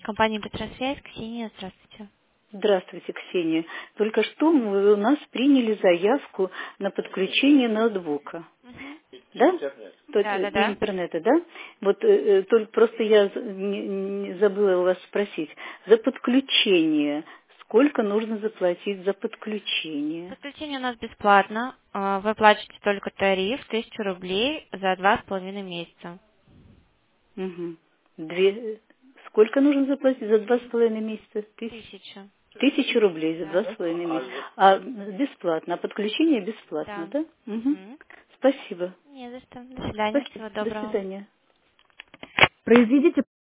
Компания «Петросвязь», Ксения, здравствуйте. Здравствуйте, Ксения. Только что вы у нас приняли заявку на подключение ноутбука. Мгм. Да? И Да. интернета, да? Вот только просто я забыла у вас спросить. За подключение сколько нужно заплатить за подключение? Подключение у нас бесплатно. Вы платите только тариф 1000 рублей за 2,5 месяца. Угу. Сколько нужно заплатить за 2,5 месяца? 1000. 1000 рублей за Да. 2,5 месяца. А бесплатно, а подключение бесплатно, Да. да? Угу. Мгм. Спасибо. Не за что. До свидания. Спасибо. Всего До доброго. свидания. Произведите